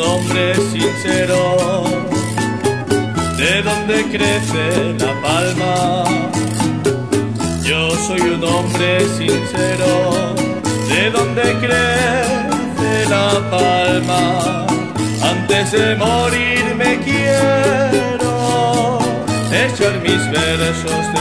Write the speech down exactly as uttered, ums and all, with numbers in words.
hombre sincero, de donde crece la palma. Yo soy un hombre sincero, de donde crece la palma. Antes de morir me quiero echar mis versos de